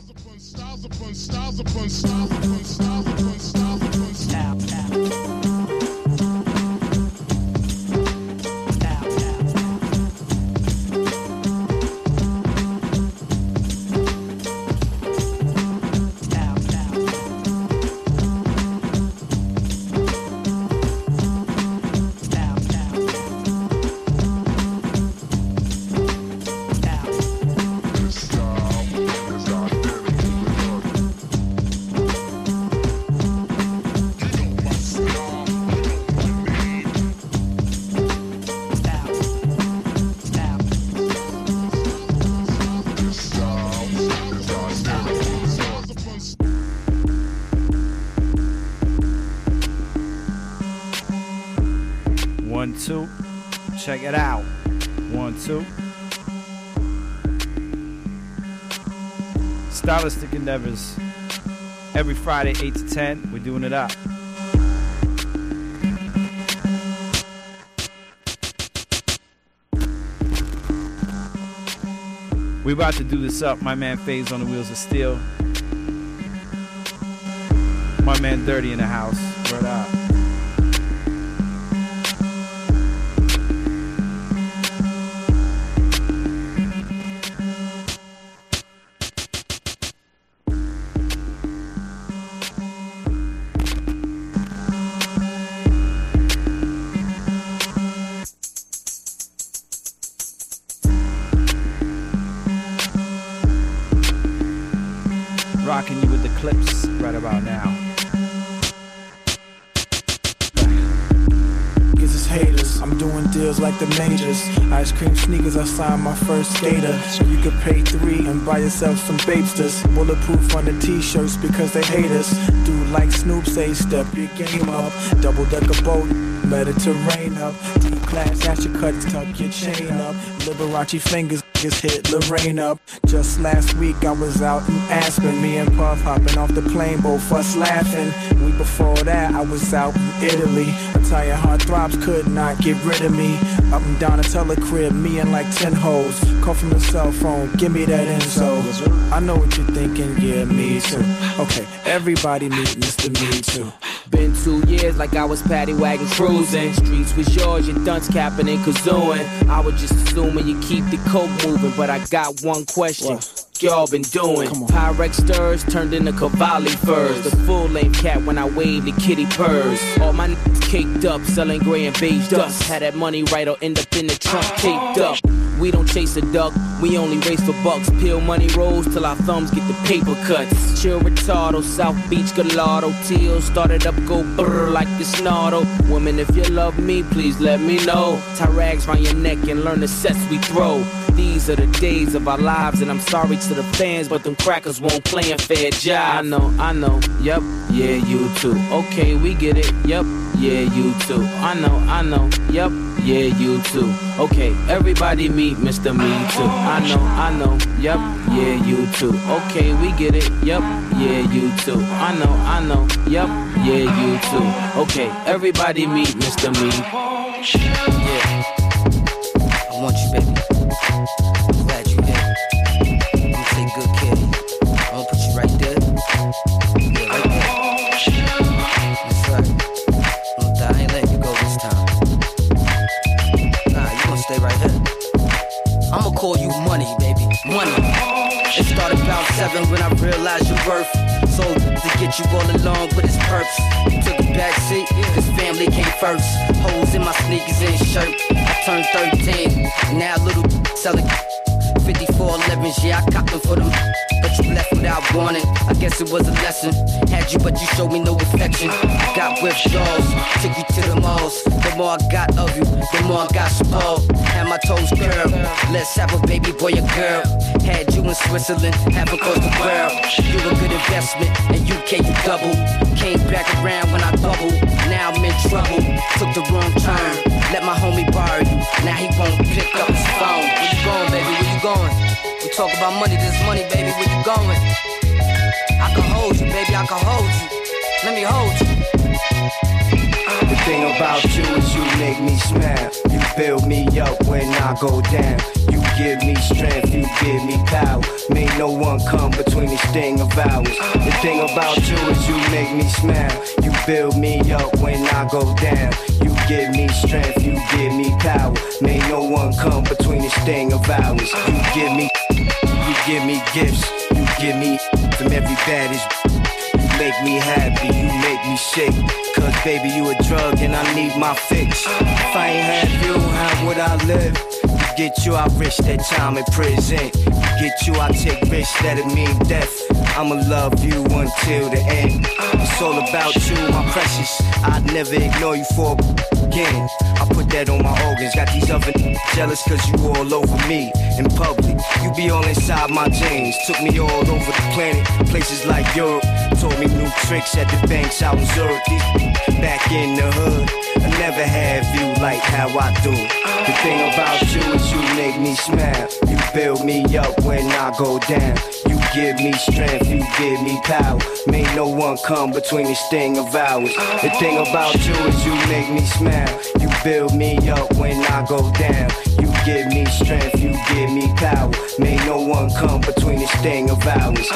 1, 2, check it out. 1, 2. Stylistic Endeavors. Every Friday, 8 to 10, we're doing it up. We about to do this up. My man Faze on the Wheels of Steel. My man Dirty in the house. Word up. Rocking you with the clips right about now. Niggas is haters, I'm doing deals like the majors. Ice cream sneakers, I signed my first skater. So you could pay 3 and buy yourself some Babesters. Bulletproof on the t-shirts because they hate us. Dude like Snoop say step your game up. Double decker boat, Mediterranean up. T-class, ash your cuts, tuck your chain up. Liberace fingers hit Lorraine up. Just last week I was out in Aspen. Me and Puff hopping off the plane, both us laughing. Week before that I was out in Italy. Italian heartthrobs could not get rid of me. Up and down a Teller crib, me and like 10 hoes. Call from the cell phone, give me that info. I know what you're thinking, yeah, me too. Okay, everybody meet Mr. Me Too. Been 2 years like I was paddy wagon cruising. Streets was yours, your dunce capping and kazooing. I was just assuming you keep the coke moving, but I got one question. Y'all been doing Pyrex stirs turned into Cavalli furs. The full length cat when I wave the kitty purrs. All my niggas caked up, selling gray and beige dust. Had that money right or end up in the trunk taped up. We don't chase a duck, we only race for bucks. Peel money rolls till our thumbs get the paper cuts. Chill retardo, South Beach Gallardo. Teal started up, go brrr like this Nardo. Woman, if you love me, please let me know. Tie rags round your neck and learn the sets we throw. These are the days of our lives, and I'm sorry to the fans, but them crackers won't play a fair job. I know, yep, yeah, you too. Okay, we get it, yep, yeah, you too. I know, yep, yeah, you too. Okay, everybody meet Mr. Me Too. I know, yep, yeah, you too. Okay, we get it, yep, yeah, you too. I know, yep, yeah, you too. Okay, everybody meet Mr. Me. Yeah, I want you, baby. I'm glad you here. I'm gonna take good care of you. I'm gonna put you right there. Yeah, right there. That's right. I ain't letting you go this time. Nah, you gonna stay right here. I'ma call you money, baby. Money. It started about 7 when I realized your worth. So to get you all along with his purpose. Took a back seat, cause family came first. Holes in my sneakers and shirt. I turned 13, now little selling 5411s, yeah, I copped them for them. But you left without warning, I guess it was a lesson. Had you, but you showed me no affection. Got withdrawals, took you to the malls. The more I got of you, the more I got spoiled. Had my toes curled, let's have a baby boy or girl. Had you in Switzerland, half across the world. You a good investment, and UK you double. Came back around when I bubbled, now I'm in trouble. Took the wrong turn, let my homie borrow you. Now he won't pick up his phone. Where you going, baby, where you going? We talk about money, this money, baby, where you going? I can hold you, baby, I can hold you. Let me hold you. The thing about you is you make me smile. You build me up when I go down. You give me strength, you give me power. May no one come between this thing of ours. The thing about you is you make me smile. You build me up when I go down. You give me strength, you give me power. May no one come between this thing of ours. You give me gifts. You give me from every baddest. You make me happy, you make me shake. Cause baby you a drug and I need my fix. If I ain't have you, how would I live? You get you, I risk that time in prison. You get you, I take risks that'll mean death. I'ma love you until the end. It's all about you, my precious. I'd never ignore you for again. I put that on my organs. Got these other jealous cause you all over me in public. You be all inside my jeans. Took me all over the planet, places like Europe. Taught me new tricks at the banks out in Zurich. These back in the hood. I never have you like how I do. The thing about you is you make me smile. You build me up when I go down. You give me strength, you give me power. May no one come between this thing of ours. The thing about you is you make me smile. You build me up when I go down. You give me strength, you give me power. May no one come between this thing of ours.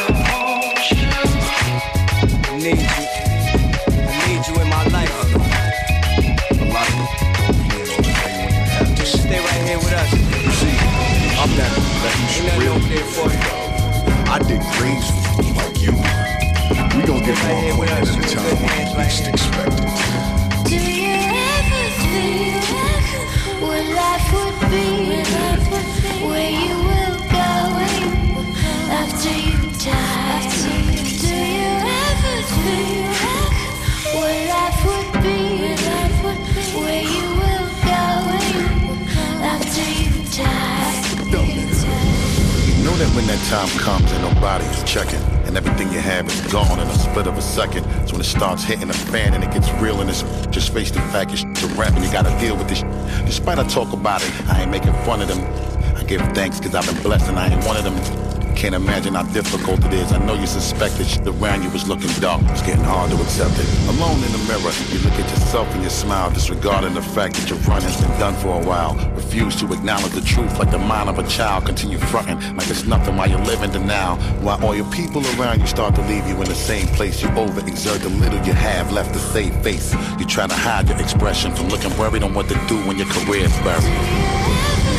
I need you in my life. A lot of people just stay right here with us. See, I'm that you real for you. I dig dreams like you. We gon' get more quick at a time when you least expect it. Do you ever think what life would be, where you will go after you die? Do you ever think what life would be, where you will go after you die? Know that when that time comes and nobody is checking, and everything you have is gone in a split of a second. So when it starts hitting the fan and it gets real and it's just face the fact it's to rap and you gotta deal with this. Despite I talk about it, I ain't making fun of them. I give thanks cause I've been blessed and I ain't one of them. Can't imagine how difficult it is. I know you suspected shit around you was looking dark. It's getting hard to accept it. Alone in the mirror, you look at yourself and you smile, disregarding the fact that your run has been done for a while. Refuse to acknowledge the truth like the mind of a child. Continue fronting like it's nothing while you're living the now. While all your people around you start to leave you in the same place. You overexert the little you have left to save face. You try to hide your expression from looking worried on what to do when your career's buried.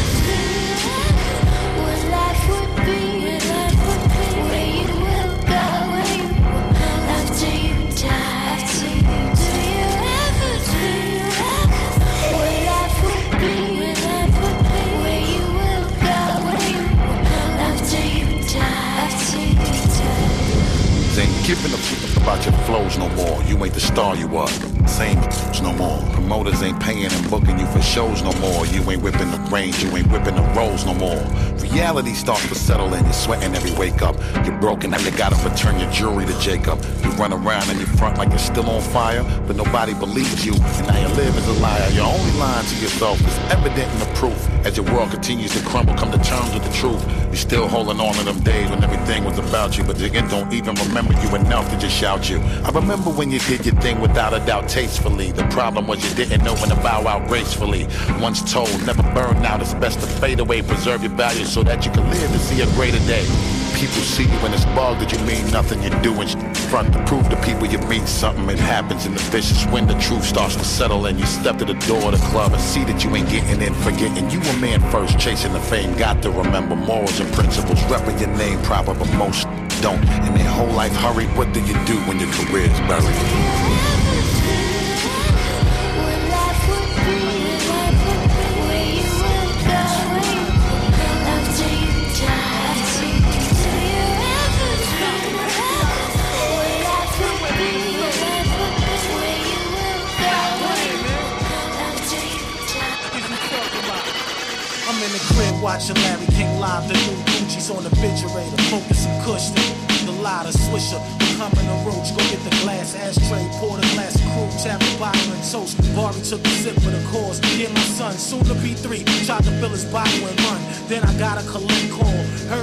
Giving a fuck about your flows no more. You ain't the star you are. Same no more. Promoters ain't paying and booking you for shows no more. You ain't whipping the range, you ain't whipping the rolls no more. Reality starts to settle in. You're sweating every wake up. You're broken, now you gotta return your jewelry to Jacob. You run around and you front like you're still on fire, but nobody believes you, and now you live as a liar. Your only lying to yourself is evident in the proof. As your world continues to crumble, come to terms with the truth. You're still holding on to them days when everything was about you, but you don't even remember you enough to just shout you. I remember when you did your thing without a doubt tastefully. The problem was you didn't know when to bow out gracefully. Once told, never burn out, it's best to fade away. Preserve your values so that you can live to see a greater day. People see you in this bug that you mean nothing. You're doing front to prove to people you mean something. It happens in the vicious when the truth starts to settle and you step to the door of the club and see that you ain't getting in, forgetting you a man first, chasing the fame. Got to remember morals and principles, repping your name proper, but most don't. And their whole life hurry. What do you do when your career's buried? Watching Larry King live, the new Gucci's on the refrigerator, focusing cushion. The lighter swisher, becoming a roach. Go get the glass ashtray, pour the glass of crew, tap the bottle and toast. Bari took a sip of the cause. Hear my son, soon to be 3, tried to fill his bottle and run. Then I got a collect call, hurry.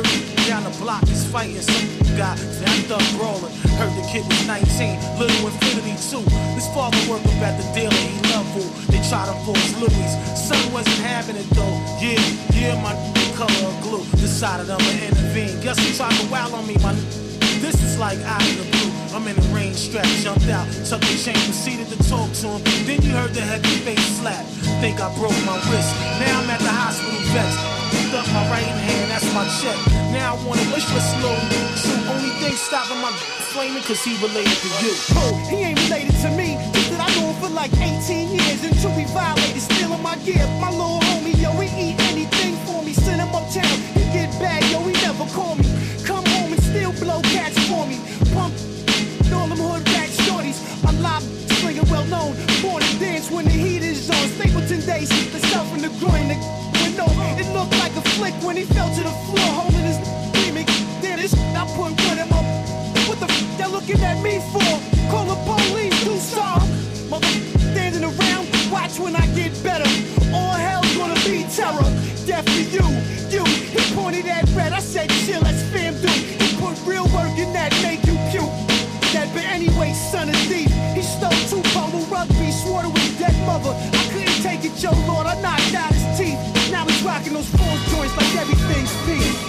down the block, he's fighting some guy. Jacked up brawling. Heard the kid was 19, little infinity too. His father worked up at the dealer, he loved fool. They tried him for his Louis. Son wasn't having it though. Yeah, my color of glue. Decided I'ma intervene. Guess he tried to wow on me, my. This is like out of the blue. I'm in the rain strap, jumped out, tucked the chain, proceeded to talk to him. Then you heard the heavy bass slap. Think I broke my wrist. Now I'm at the hospital vest. Picked up my right hand, that's my check. Now I wanna wish for slow. True, only thing stopping my flaming cause he related to you. Oh, he ain't related to me. Just that I know him for like 18 years until we violated, stealing my gear. My little homie, yo, he eat anything for me. Send him uptown, he get bad, yo, he never call me. Come home and still blow cats for me. Pump all them hood rat shorties. My live slinger well known. Born to dance when the heat is on. Stapleton days, the self in the groin. No, it looked like a flick when he fell to the floor, holding his remix. Then this I put one him up. What the f they're looking at me for? Call the police, do something. Mother standing around, watch when I get better. All hell's gonna be terror. Death for you. He pointed at red. I said chill, let's fam do. He put real work in that, make you cute. That but anyway, son of thief. He stole 2 polo rugby, swore to his dead mother. I couldn't take it, yo Lord, I knocked out his teeth. Now he's rocking those 4 joints like everything's peace.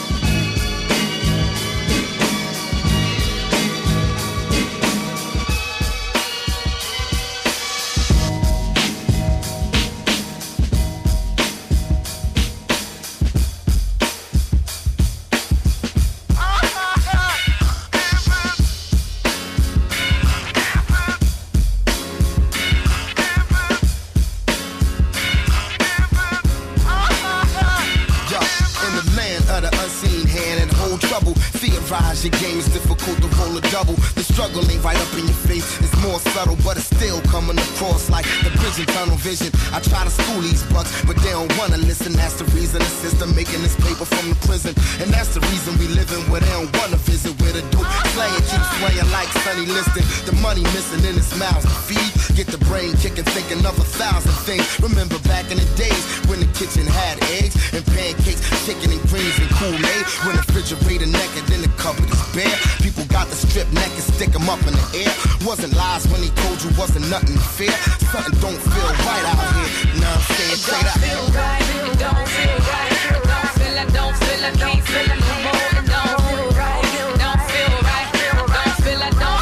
Your game is difficult to roll a double. The struggle ain't right up in your face. It's more subtle, but it's still coming across like the prison tunnel vision. I try to school these bucks, but they don't wanna listen. That's the reason the system making this paper from the prison. And that's the reason we living where they don't wanna visit. Where the dude playing keeps swaying like Sonny Liston. The money missing in his mouth to feed. Get the brain kicking, thinking of 1,000 things. Remember back in the days when the kitchen had eggs and pancakes, chicken and greens and Kool-Aid. When the refrigerator naked in the cupboard is bare. People got the strip naked, stick them up in the air. Wasn't lies when he told you wasn't nothing fair. Something don't feel right out here. Now I'm saying straight out. It don't feel right, it don't feel right. I don't feel I can't feel it no more. It don't feel right, it don't feel right. I don't feel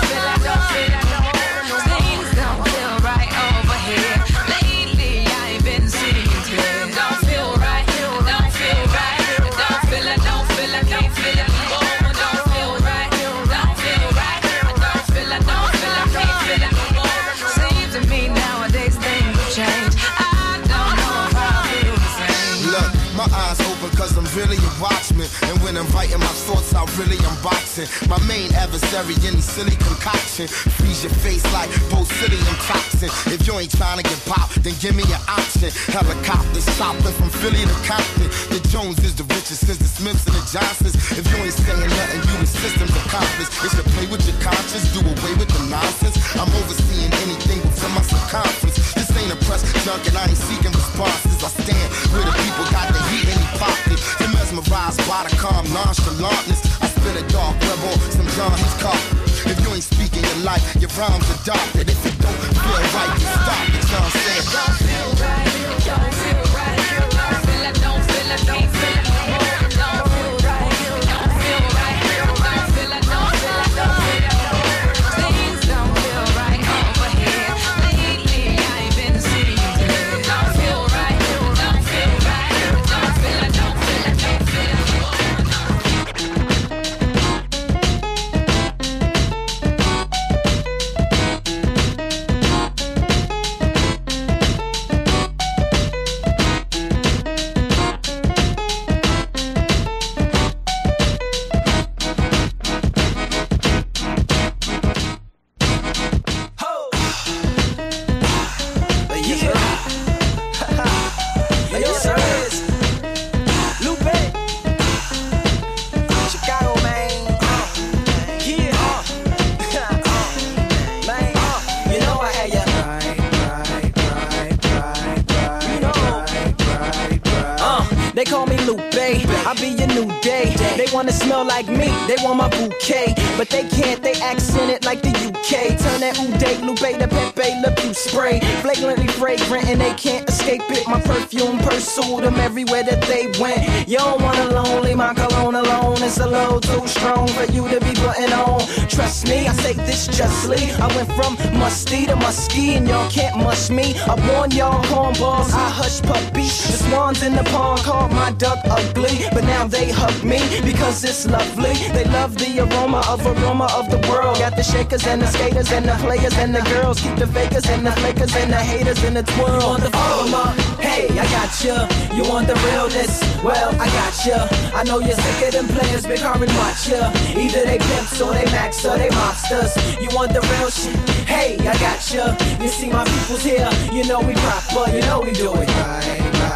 things don't feel right over here. Lately I ain't been seeing clear. Don't feel right, don't feel right. I don't feel I can't feel it no more. Don't feel right, don't feel right. I don't feel I can't feel it no more. Seems to me nowadays things have changed. I don't know if I feel the same. Look, my eyes open cause I'm really a watchman. And when I'm writing my thoughts out, really unboxing. My main adversary, any silly concoction. Freeze your face like botulinum toxin. If you ain't trying to get popped, then give me an option. Helicopters shopping from Philly to Compton. The Jones is the richest since the Smiths and the Johnsons. If you ain't saying nothing, you the system's accomplished. It's to play with your conscience, do away with the nonsense. I'm overseeing anything within my circumference. This ain't a press junk and I ain't seeking responses. I stand where the people got the heat in their pocket. They're mesmerized by the calm nonchalantness. I spit a dark web on some Johnny's cup. If you ain't speaking your life, your rhymes adopted. If it don't feel right, you stop it. John said, don't feel right, don't feel right. I don't feel I can't feel it no more. Don't feel right, don't feel right. I don't feel it no more. Things don't feel right over here. Lately I ain't been seeing clear. Don't feel right, don't feel right. Don't feel I can't feel it no more. They call me Lupe. I'll be your new day. They wanna smell like me, they want my bouquet, but they can't, they accent it like the UK. Turn that Uday, Lupe, the Pepe, Le Pew spray, flagrantly fragrant and they can't escape it. My perfume pursued them everywhere that they went. You don't want a lonely, my cologne alone is a little too strong for you to be putting on. Trust me, I say this justly. I went from musty to musky and y'all can't mush me. I warn y'all cornballs, I hush puppies. The swans in the pond called my duck ugly, but now they hug me because it's lovely. They love the aroma of the world. Got the shakers and the skaters and the players and the girls. Keep the fakers and the flakers and the haters in the twirl. You want the former? Hey, I got ya. You want the realness? Well, I got ya. I know you're sicker than players, big hard and watch ya. Either they pimps or they max or they mobsters. You want the real shit? Hey, I got ya. You see my people's here. You know we proper. You know we do it right.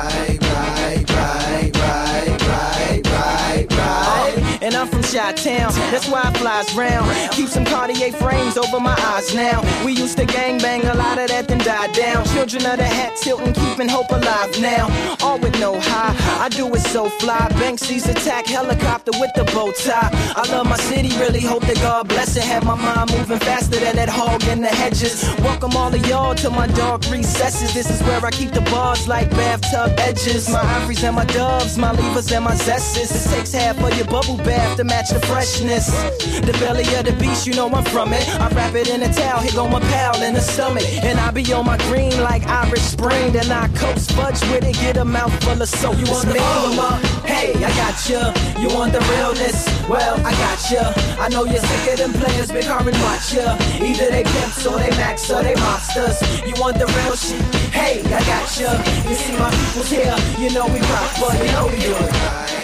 And I'm from Chi-Town, that's why I flies round. Keep some Cartier frames over my eyes now. We used to gangbang, a lot of that then died down. Children of the hat tilting, keeping hope alive now. All with no high, I do it so fly. Banksy's attack, helicopter with the bow tie. I love my city, really hope that God bless it. Have my mind moving faster than that hog in the hedges. Welcome all of y'all to my dark recesses. This is where I keep the bars like bathtub edges. My ivories and my doves, my levers and my zesses. It takes half of your bubble bath to match the freshness. The belly of the beast, you know I'm from it. I wrap it in a towel, hit on my pal in the stomach. And I be on my green like Irish Spring. Then I coast fudge with it, get a mouthful of soap. You want the former? Hey, I got ya. You want the realness? Well, I got ya. I know you're sicker than players, big hard and watch ya. Either they pimps or they max or they mobsters. You want the real shit? Hey, I got ya. You see my people's here. You know we proper, you know we do it right.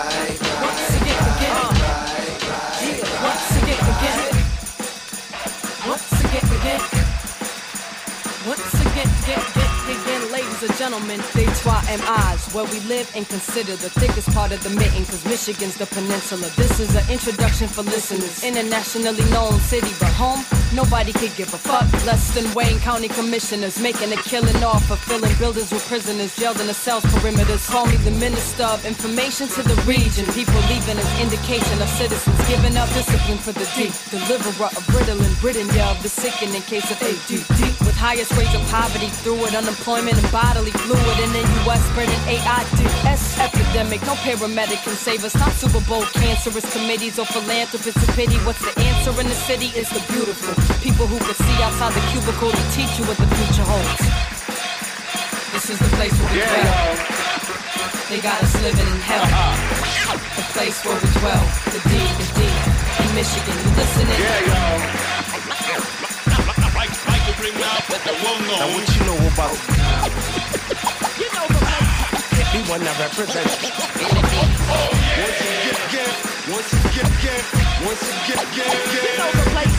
Once again, ladies and gentlemen, they try MIs, where we live and consider the thickest part of the mitten, cause Michigan's the peninsula. This is an introduction for listeners, internationally known city, but home, nobody could give a fuck. Less than Wayne County commissioners, making a killing off of filling buildings with prisoners, jailed in the cells perimeters. Call me the minister of information to the region. People leaving as indication of citizens, giving up discipline for the deep. Deliverer of Ritalin, Britain, yeah, of the sick in case of ADD. With highest rates of poverty through it, unemployment and bodily fluid in the U.S. spreading AIDS epidemic. No paramedic can save us, not Super Bowl cancerous committees or philanthropists to pity. What's the answer in the city is the beautiful people who can see outside the cubicle to teach you what the future holds. This is the place where we dwell. They got us living in hell. The place where we dwell. The D in Michigan. You listening? Yeah, y'all. Now what you know about? You know the place. He one that represents. Once you get, You know the place.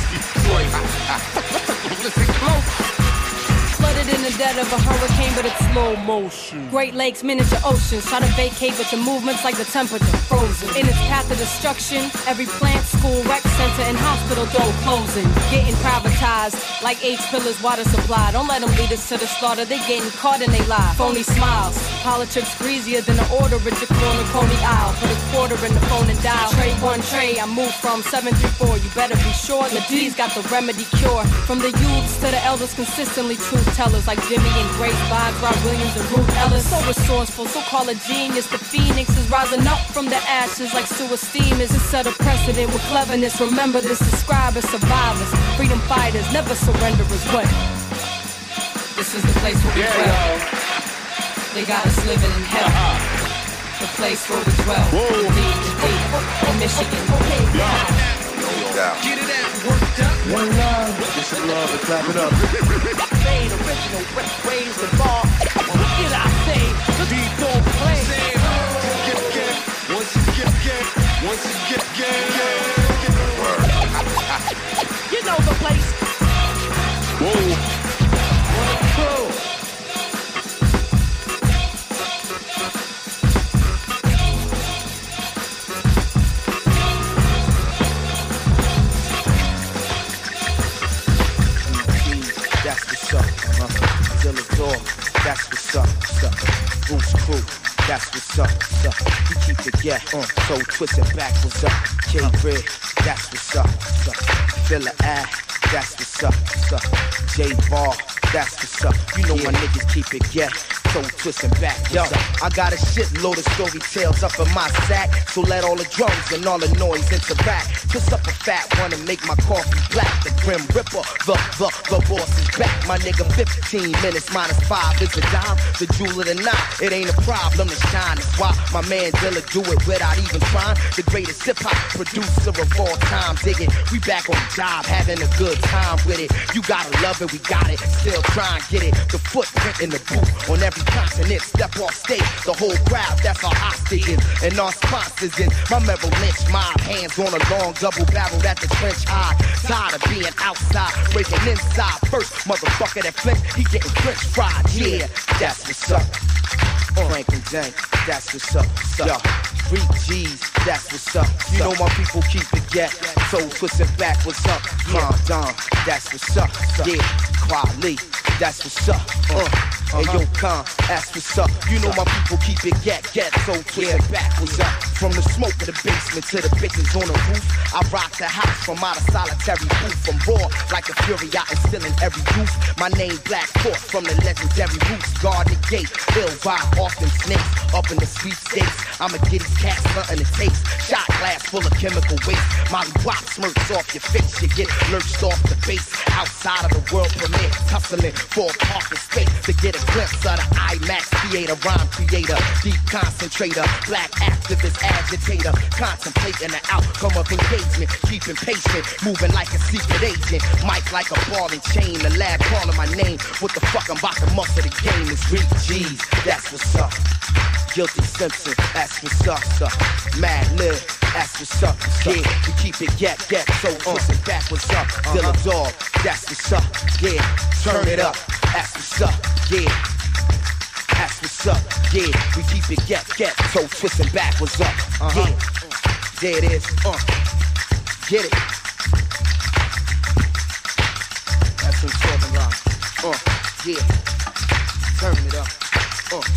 listen close. Flooded in the dead of a hurricane, but it's slow motion. Great Lakes, miniature oceans, try to vacate, but your movements like the temperature frozen. In its path of destruction, every plant, school, rec center, and hospital door closing. Getting privatized, like AIDS pillars, water supply. Don't let them lead us to the slaughter, they getting caught in they lie. Phony smiles, politics greasier than the order at your corner, Coney Isle. Put a quarter in the phone and dial. Trade one tray, I moved from 734. You better be sure the D's got the remedy cure. From the youths to the elders, consistently truth tellers like Jimmy and Grace Boggs, Rob Williams and Ruth Ellis. So resourceful, so call a genius. The phoenix is rising up from the ashes like Sue Esteem is. It set a precedent with cleverness. Remember this, describe as survivors, freedom fighters, never surrenderers. But this is the place where we dwell. They got us living in hell. The place where we dwell. Indeed, in Michigan. Get it out, worked up. One love. This is love, and clap it up. Fade original, raise the bar. What did I say? The beat don't play. Once you get. You know the place. Whoa. That's what's up. Still a door. That's what's up. Bruce Crew. that's what's up. You keep it get, so twisted backwards up. K-Red, that's what's up. Filler A, that's what's up. J-Bar, that's what's up. You know my niggas keep it get. So twisting back, yo. I got a shitload of story tales up in my sack. So let all the drums and all the noise interact. Twist up a fat one and make my coffee black. The Grim Ripper, the boss is back. My nigga, 15 minutes minus 5 is a dime. The jewel of the night, it ain't a problem to shine. That's why my man Dilla do it without even trying. The greatest hip hop producer of all time. Dig it, we back on the job, having a good time with it. You gotta love it, we got it. Still try and get it. The footprint in the booth on every continent, step off stage, the whole crowd, that's our hostages and our sponsors in my Merrill Lynch mob, hands on a long double barrel at the trench high, tired of being outside, breaking inside, first motherfucker that flips, he getting french fried, yeah, that's what's up, Frank and Dang, that's what's up, yo, 3 G's, that's what's up, you know my people keep it get, so twisting back, what's up, calm down, that's what's up, yeah, Quali, that's what's up, Hey yo, Khan, that's what's up. You know my people keep it get, so twist backwards up. From the smoke of the basement to the bitches on the roof, I rock the house from out of solitary booth. I'm raw like a fury, I instill in every youth. My name Black Thought from the legendary roots. Guard the gate, ill vibe, often snakes. Up in the sweepstakes, I'ma get his cat something to taste. Shot glass full of chemical waste. Molly Wop smirks off your face, you get lurched off the base. Outside of the world premiere, tussling for a parking space to get a glimpse of the IMAX theater, rhyme creator, deep concentrator, black activist, agitator, contemplating the outcome of engagement, keeping patient, moving like a secret agent, mic like a ball and chain, the lab calling my name, what the fuck I'm about to muscle the game is Rick G's, that's what's up, Guilty Simpson, that's what's up, Mad Lib, that's what's up, yeah, we keep it get, so twisting back, what's up, Dilla Dog, that's what's up, yeah, turn it up, that's what's up, yeah, that's what's up, yeah, we keep it get, so twisting back, what's up, yeah, there it is, get it, that's what I'm talking about, yeah, turn it up,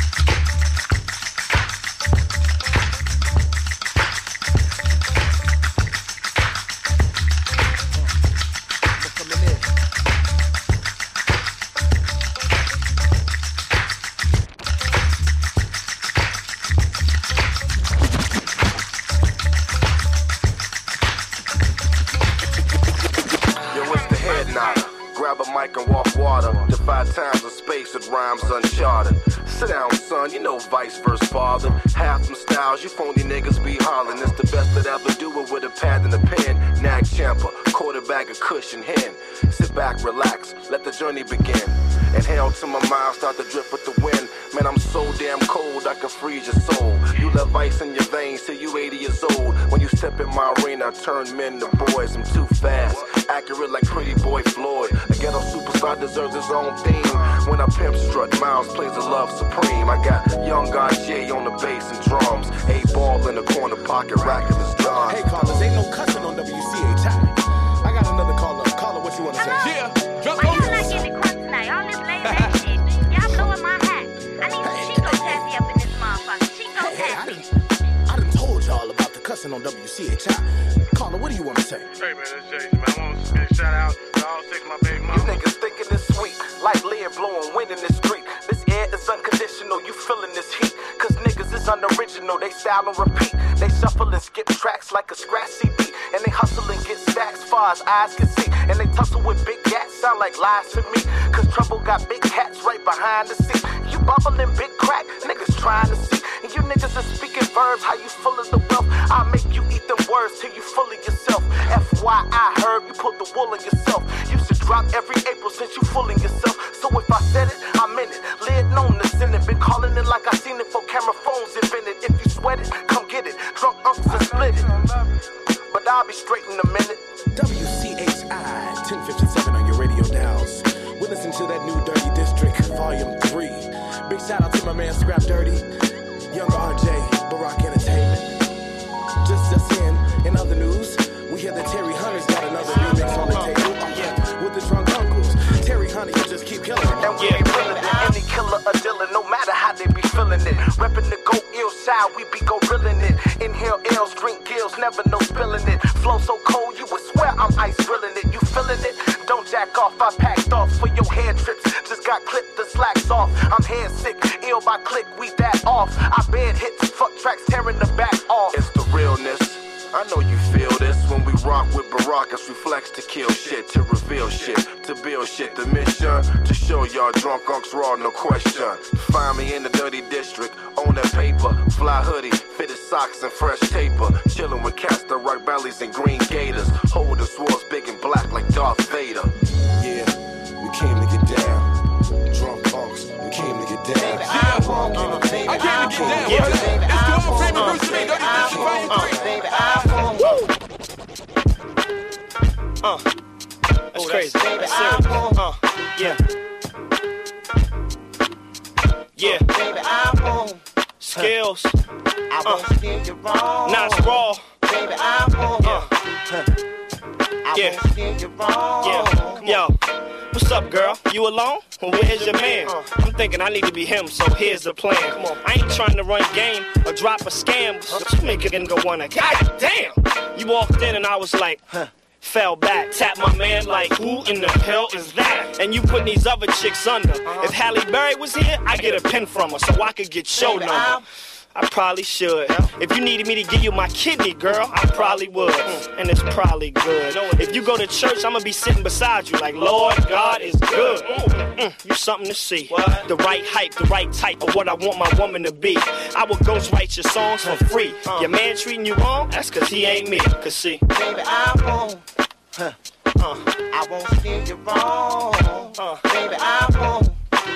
And walk water, defy times and space with rhymes uncharted. Sit down, son, you know vice versa, father. Half them styles, you phony niggas be hollering. It's the best that ever do it with a pad and a pen. Nag Champa, quarterback, a cushion hen. Sit back, relax, let the journey begin. Inhale till my mind start to drift with the wind. Man, I'm so damn cold, I can freeze your soul. You left ice in your veins till you 80 years old. When you step in my arena, I turn men to boys. I'm too fast, accurate like Pretty Boy Floyd. A ghetto superstar deserves his own theme. When I pimp strut, Miles plays the love supreme. I got young RJ on the bass and drums. A-ball in the corner pocket, racking his drums. Hey, callers, ain't no cussing on WCHI. I got another caller. Caller, what you want to say? Yeah, drop Why y'all not getting crunk tonight? All this lame ass shit. Y'all blowing my hat. I need some Chico Taffy up in this motherfucker. Chico Taffy. I done told y'all about the cussing on WCHI. Caller, what do you want to say? Hey, man, it's Jason, man. I want to get a shout out to all 6 of my baby mama. You niggas thinking this sweet, like lead blowing wind in this street. This air is unconditional, you feeling this heat. Cause niggas is unoriginal, they style and repeat. They shuffle and skip tracks like a scratch CD. And they hustle and get stacks far as eyes can see. And they tussle with big gats, sound like lies to me. Cause trouble got big cats right behind the seat. You bubbling big crack, niggas trying to see. And you niggas are speaking verbs, how you full of the wealth. I'll make you eat them words till you full of yourself. FYI, Herb, you put the wool in yourself. You should drop every April since you fooling yourself. So if I said it, I meant it. Lid known to send it. Been calling it like I seen it for camera phones invented. If you sweat it, come get it. Drunk unks and split it. But I'll be straight in a minute. WCHI 1057 on your radio dials. We listen to that new Dirty District, Volume 3. Big shout out to my man Scrap Dirty, Younger RJ, Barack Entertainment. Just in other news, we hear that Terry Hunter's got another remix on the table. With the Drunk Uncles. Terry Hunter, you just keep killing it. And we be feeling it. Any killer or dealer, no matter how they be feeling it. Reppin' how we be gorilling it. Inhale L's, drink gills, never no spilling it. Flow so cold, you would swear I'm ice grilling it. You feeling it? Don't jack off, I packed off for your hair trips. Just got clipped, the slacks off. I'm head sick, ill by click, we that off. I bed hits, fuck tracks, tearing the back off. It's the realness. I know you feel this when we rock with Baracus. We flex to kill shit, to reveal shit, to build shit. The mission to show y'all drunk unks raw, no question. Find me in the dirty district, on that paper, fly hoodie, fitted socks and fresh taper. Chillin' with cats that rock bellies and green gators. Hold the swords big and black like Darth Vader. Yeah, we came to get down. Drunk unks, we came to get down. I came to get down. Yeah. It's the all favorite verse of me. Dirty District Volume 3. Baby, I won't. That's crazy. Baby, Yeah. Yeah. Baby, I won't. Skills. I won't steer you wrong. Nas Raw. Baby, I won't. I won't steer you wrong. Yeah. Yo. What's up, girl? You alone? Well, where's your man? I'm thinking I need to be him, so here's the plan. Come on. I ain't trying to run game or drop a scam. Just make it and go on a god damn. You walked in and I was like, fell back, tapped my man like, who in the hell is that? And you putting these other chicks under. If Halle Berry was here, I'd get a pen from her so I could get your number. I probably should. If you needed me to give you my kidney, girl, I probably would. And it's probably good. If you go to church, I'm gonna be sitting beside you like, Lord God is good. You something to see. The right hype, the right type of what I want my woman to be. I will ghostwrite your songs for free. Your man treating you wrong, that's cause he ain't me. Cause see, baby, I won't. I won't steer you wrong. Baby, I won't.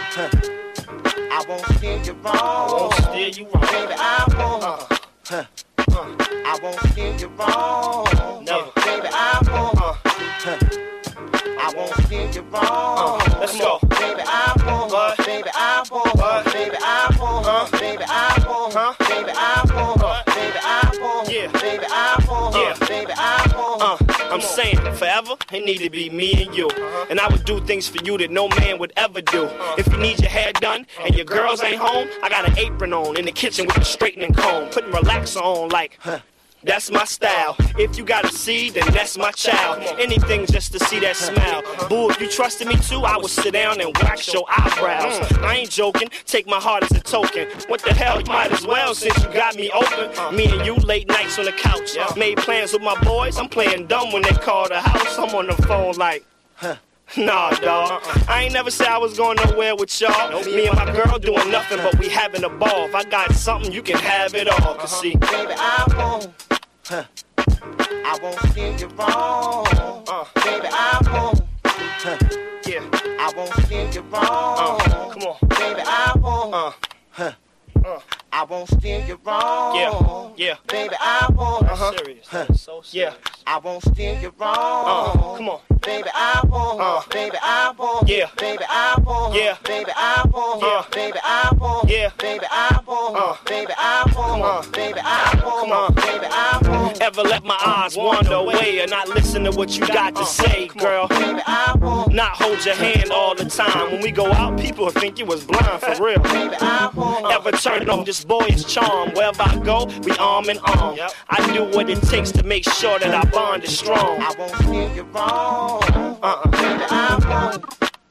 I won't steer you wrong. Baby, I won't. I won't steer you wrong. No. Baby, I won't. I won't steer you wrong. Let's go. Baby, I won't. Baby, I won't. Baby, I won't. Baby, I won't. Baby, I won't. Baby, I won't. Yeah. Baby, I won't. Yeah. Baby, I won't. I'm saying forever, it need to be me and you. And I would do things for you that no man would ever do. If you need your hair done and your girls ain't home, I got an apron on in the kitchen with a straightening comb. Putting relaxer on like, that's my style. If you got a seed, then that's my child. Anything just to see that smile. Boo, if you trusted me too, I would sit down and wax your eyebrows. I ain't joking, take my heart as a token. What the hell, you might as well since you got me open. Me and you late nights on the couch. Made plans with my boys, I'm playing dumb when they call the house. I'm on the phone like, nah, dawg. I ain't never said I was going nowhere with y'all. Me and my girl doing nothing, but we having a ball. If I got something, you can have it all. Cause see, baby, I won't. I won't steer you wrong. Baby, I won't. Yeah. I won't steer you wrong. Come on. Baby, I won't. I won't steer you wrong. Yeah. Baby, I won't. That's serious. That's so serious. Yeah. I won't steer you wrong. Come on. Baby, I won't. Baby, I won't. Yeah. Baby, I won't. Yeah. Baby, I won't. Baby, I won't. Yeah. Baby, I won't. Baby, I won't. Baby, I won't. Baby, I won't. Ever let my eyes wander away and not listen to what you got to say, girl? Baby, I won't. Not hold your hand all the time. When we go out, people will think you was blind for real. Baby, I won't. Ever turn on this boyish charm? Wherever I go, we arm in arm. I do what it takes to make sure that our bond is strong. I won't steer you wrong. Baby, I won't.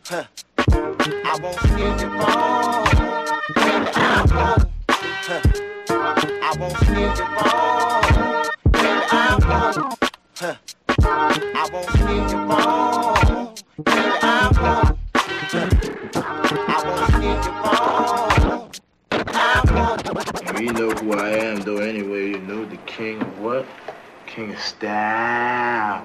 I won't steer you wrong. Baby, I won't. I won't steer you wrong. Baby, I won't. I won't steer you wrong. Baby, I won't. I won't steer you wrong. I won't. You know who I am, though, anyway. You know the king of what? King of style.